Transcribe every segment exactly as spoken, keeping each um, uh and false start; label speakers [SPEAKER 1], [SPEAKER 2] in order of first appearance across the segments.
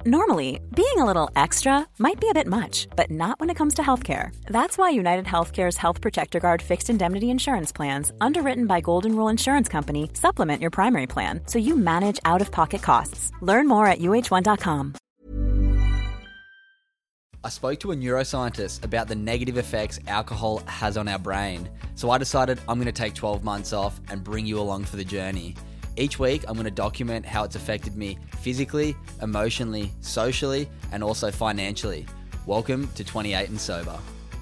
[SPEAKER 1] Normally, being a little extra might be a bit much, but not when it comes to healthcare. That's why United Healthcare's Health Protector Guard fixed indemnity insurance plans, underwritten by Golden Rule Insurance Company, supplement your primary plan so you manage out-of-pocket costs. Learn more at U H one dot com.
[SPEAKER 2] I spoke to a neuroscientist about the negative effects alcohol has on our brain, so I decided I'm going to take twelve months off and bring you along for the journey. Each week, I'm going to document how it's affected me physically, emotionally, socially, and also financially. Welcome to twenty-eight and Sober.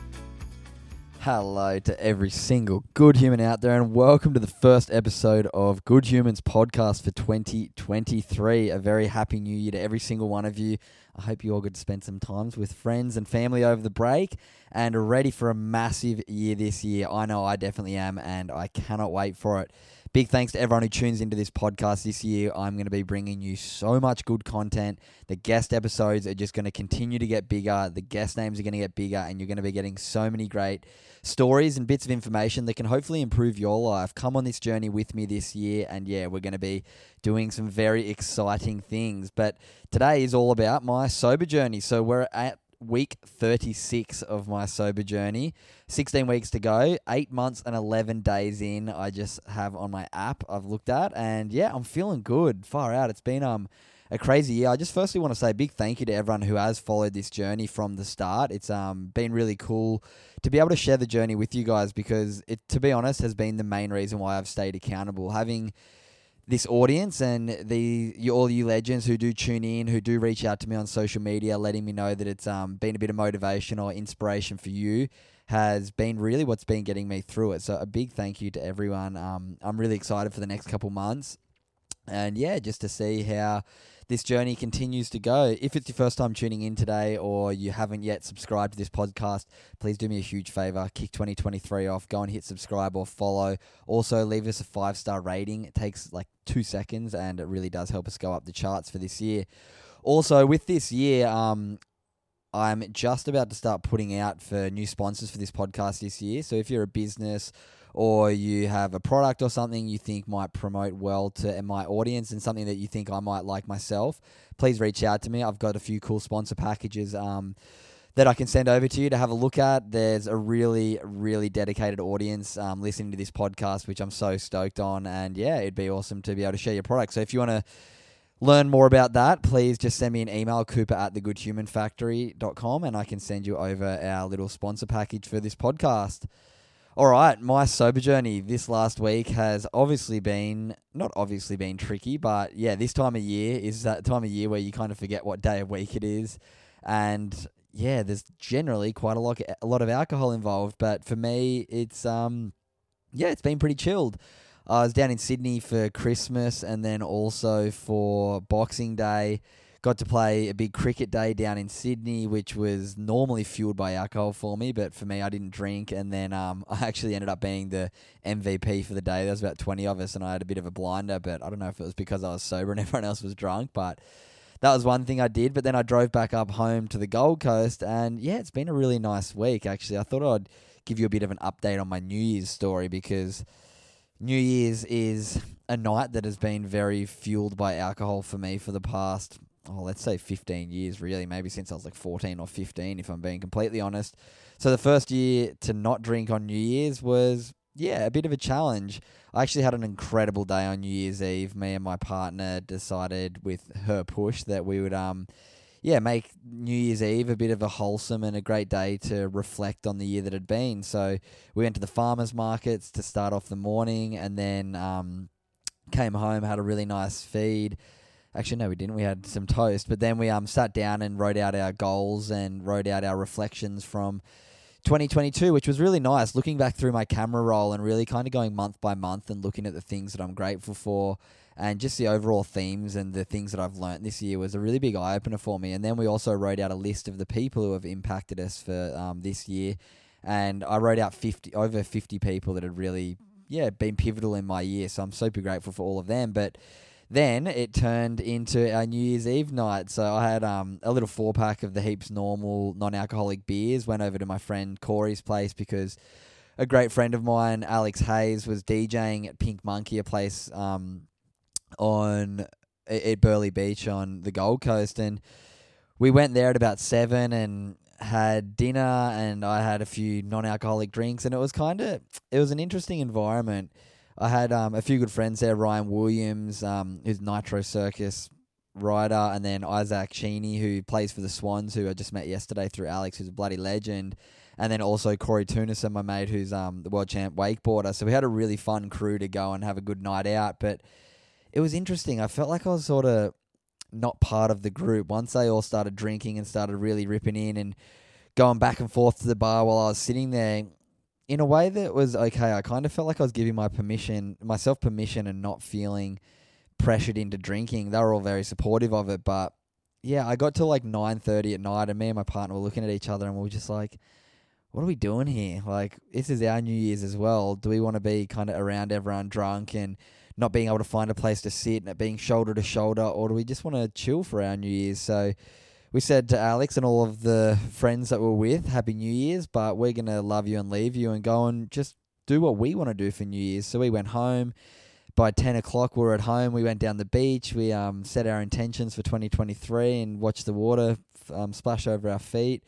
[SPEAKER 3] Hello to every single good human out there, and welcome to the first episode of Good Humans podcast for twenty twenty-three. A very happy new year to every single one of you. I hope you all get to spend some times with friends and family over the break and are ready for a massive year this year. I know I definitely am, and I cannot wait for it. Big thanks to everyone who tunes into this podcast this year. I'm going to be bringing you so much good content. The guest episodes are just going to continue to get bigger. The guest names are going to get bigger, and you're going to be getting so many great stories and bits of information that can hopefully improve your life. Come on this journey with me this year, and yeah, we're going to be doing some very exciting things. But today is all about my sober journey. So we're at week thirty-six of my sober journey. sixteen weeks to go, eight months and eleven days in. I just have on my app I've looked at, and yeah, I'm feeling good. Far out. It's been um a crazy year. I just firstly want to say a big thank you to everyone who has followed this journey from the start. It's um been really cool to be able to share the journey with you guys, because it, to be honest, has been the main reason why I've stayed accountable. Having this audience and the you, all you legends who do tune in, who do reach out to me on social media, letting me know that it's um been a bit of motivation or inspiration for you, has been really what's been getting me through it. So a big thank you to everyone. Um, I'm really excited for the next couple months, and yeah, just to see how this journey continues to go. If it's your first time tuning in today, or you haven't yet subscribed to this podcast, please do me a huge favor. Kick twenty twenty-three off. Go and hit subscribe or follow. Also, leave us a five-star rating. It takes like two seconds, and it really does help us go up the charts for this year. Also, with this year, um, I'm just about to start putting out for new sponsors for this podcast this year. So if you're a business or you have a product or something you think might promote well to my audience and something that you think I might like myself, please reach out to me. I've got a few cool sponsor packages um, that I can send over to you to have a look at. There's a really, really dedicated audience um, listening to this podcast, which I'm so stoked on. And yeah, it'd be awesome to be able to share your product. So if you want to learn more about that, please just send me an email, cooper at the good human factory dot com, and I can send you over our little sponsor package for this podcast. All right, my sober journey this last week has obviously been, not obviously been tricky, but yeah, this time of year is that time of year where you kind of forget what day of week it is. And yeah, there's generally quite a lot, a lot of alcohol involved, but for me, it's, um, yeah, it's been pretty chilled. I was down in Sydney for Christmas and then also for Boxing Day. Got to play a big cricket day down in Sydney, which was normally fueled by alcohol for me, but for me, I didn't drink. And then um, I actually ended up being the M V P for the day. There was about twenty of us, and I had a bit of a blinder, but I don't know if it was because I was sober and everyone else was drunk, but that was one thing I did. But then I drove back up home to the Gold Coast, and yeah, it's been a really nice week, actually. I thought I'd give you a bit of an update on my New Year's story, because New Year's is a night that has been very fueled by alcohol for me for the past, oh, let's say fifteen years, really, maybe since I was like fourteen or fifteen, if I'm being completely honest. So the first year to not drink on New Year's was, yeah, a bit of a challenge. I actually had an incredible day on New Year's Eve. Me and my partner decided with her push that we would, um, yeah, make New Year's Eve a bit of a wholesome and a great day to reflect on the year that had been. So we went to the farmers markets to start off the morning, and then um, came home, had a really nice feed. Actually, no, we didn't. We had some toast. But then we um sat down and wrote out our goals and wrote out our reflections from twenty twenty-two, which was really nice. Looking back through my camera roll and really kind of going month by month and looking at the things that I'm grateful for and just the overall themes and the things that I've learnt this year was a really big eye-opener for me. And then we also wrote out a list of the people who have impacted us for um, this year. And I wrote out fifty over fifty people that had really, yeah, been pivotal in my year. So I'm super grateful for all of them. But then it turned into our New Year's Eve night. So I had um, a little four-pack of the Heaps Normal non-alcoholic beers, went over to my friend Corey's place because a great friend of mine, Alex Hayes, was DJing at Pink Monkey, a place um, on at Burleigh Beach on the Gold Coast. And we went there at about seven and had dinner, and I had a few non-alcoholic drinks, and it was kind of, it was an interesting environment. I had um, a few good friends there, Ryan Williams, um, who's Nitro Circus rider, and then Isaac Cheney, who plays for the Swans, who I just met yesterday through Alex, who's a bloody legend, and then also Corey Tunison, my mate, who's um, the world champ wakeboarder. So we had a really fun crew to go and have a good night out, but it was interesting. I felt like I was sort of not part of the group. Once they all started drinking and started really ripping in and going back and forth to the bar while I was sitting there, in a way that was okay. I kind of felt like I was giving my permission, myself permission, and not feeling pressured into drinking. They were all very supportive of it, but yeah, I got to like nine thirty at night, and me and my partner were looking at each other, and we were just like, what are we doing here? Like, this is our New Year's as well. Do we want to be kind of around everyone drunk and not being able to find a place to sit and it being shoulder to shoulder, or do we just want to chill for our New Year's? So we said to Alex and all of the friends that we're with, Happy New Year's, but we're going to love you and leave you and go and just do what we want to do for New Year's. So we went home. By ten o'clock, we were at home. We went down the beach. We um, set our intentions for twenty twenty-three and watched the water um, splash over our feet.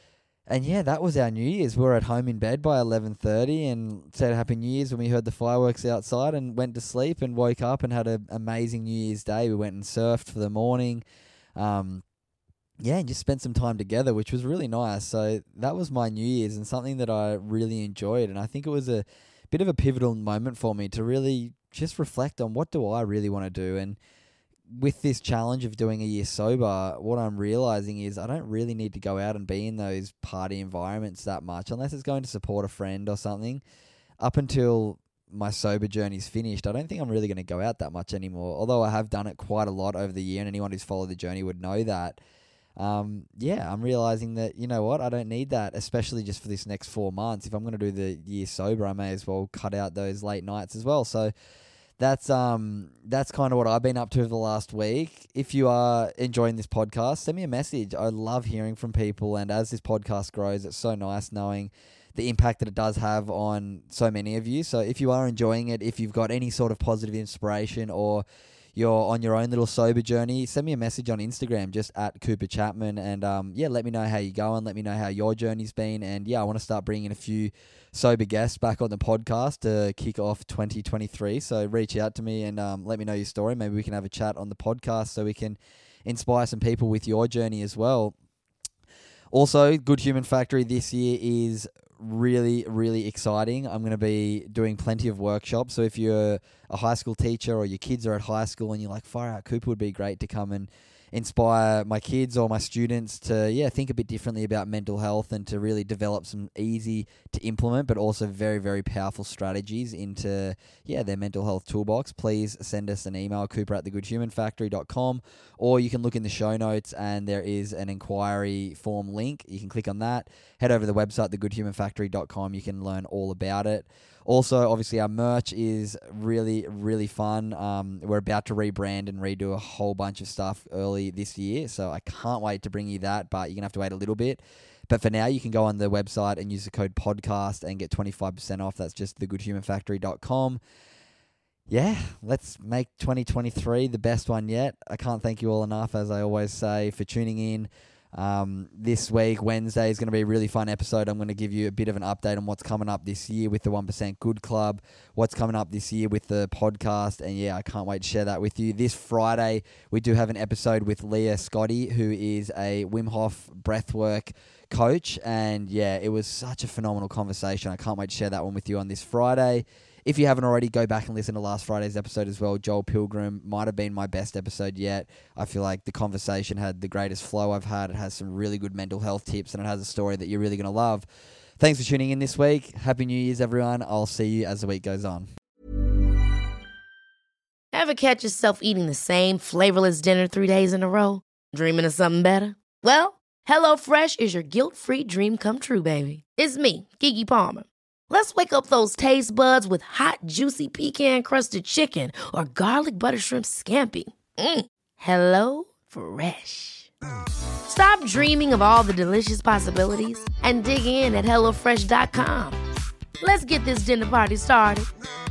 [SPEAKER 3] And yeah, that was our New Year's. We were at home in bed by eleven thirty and said Happy New Year's when we heard the fireworks outside, and went to sleep and woke up and had an amazing New Year's Day. We went and surfed for the morning. Um, yeah, and just spent some time together, which was really nice. So that was my New Year's, and something that I really enjoyed. And I think it was a bit of a pivotal moment for me to really just reflect on, what do I really want to do? And with this challenge of doing a year sober, what I'm realizing is I don't really need to go out and be in those party environments that much, unless it's going to support a friend or something. Up until my sober journey's finished, I don't think I'm really going to go out that much anymore, although I have done it quite a lot over the year, and anyone who's followed the journey would know that. Um, yeah, I'm realizing that, you know what, I don't need that, especially just for this next four months. If I'm going to do the year sober, I may as well cut out those late nights as well. So that's um that's kind of what I've been up to for the last week. If you are enjoying this podcast, send me a message. I love hearing from people, and as this podcast grows, it's so nice knowing the impact that it does have on so many of you. So if you are enjoying it, if you've got any sort of positive inspiration, or you're on your own little sober journey, send me a message on Instagram, just at Cooper Chapman, and um, yeah, let me know how you're going, let me know how your journey's been, and yeah, I want to start bringing a few sober guests back on the podcast to kick off twenty twenty-three, so reach out to me and um, let me know your story. Maybe we can have a chat on the podcast so we can inspire some people with your journey as well. Also, Good Human Factory this year is really, really exciting. I'm going to be doing plenty of workshops. So if you're a high school teacher or your kids are at high school and you're like, far out, Cooper would be great to come and inspire my kids or my students to, yeah, think a bit differently about mental health and to really develop some easy to implement, but also very, very powerful strategies into, yeah, their mental health toolbox, please send us an email, cooper at the good human factory dot com, or you can look in the show notes and there is an inquiry form link. You can click on that. Head over to the website, the good human factory dot com. You can learn all about it. Also, obviously, our merch is really, really fun. Um, we're about to rebrand and redo a whole bunch of stuff early this year, so I can't wait to bring you that, but you're going to have to wait a little bit. But for now, you can go on the website and use the code podcast and get twenty-five percent off. That's just the good human factory dot com. Yeah, let's make twenty twenty-three the best one yet. I can't thank you all enough, as I always say, for tuning in. Um, this week, Wednesday, is going to be a really fun episode. I'm going to give you a bit of an update on what's coming up this year with the one percent Good Club, what's coming up this year with the podcast, and yeah, I can't wait to share that with you. This Friday, we do have an episode with Leah Scotty, who is a Wim Hof breathwork coach, and yeah, it was such a phenomenal conversation. I can't wait to share that one with you on this Friday. If you haven't already, go back and listen to last Friday's episode as well. Joel Pilgrim might have been my best episode yet. I feel like the conversation had the greatest flow I've had. It has some really good mental health tips, and it has a story that you're really going to love. Thanks for tuning in this week. Happy New Year's, everyone. I'll see you as the week goes on.
[SPEAKER 4] Ever catch yourself eating the same flavorless dinner three days in a row? Dreaming of something better? Well, HelloFresh is your guilt-free dream come true, baby. It's me, Keke Palmer. Let's wake up those taste buds with hot, juicy pecan-crusted chicken or garlic butter shrimp scampi. Mm. Hello Fresh. Stop dreaming of all the delicious possibilities and dig in at hello fresh dot com. Let's get this dinner party started.